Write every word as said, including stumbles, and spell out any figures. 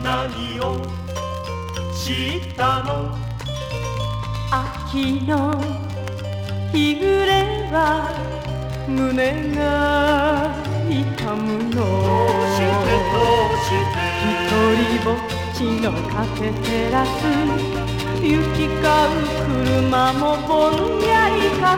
何をしたの？ 秋の日暮れは胸が痛むの。 どうしてどうして一人ぼっちのカフェテラス、行き交う車もぼんやりか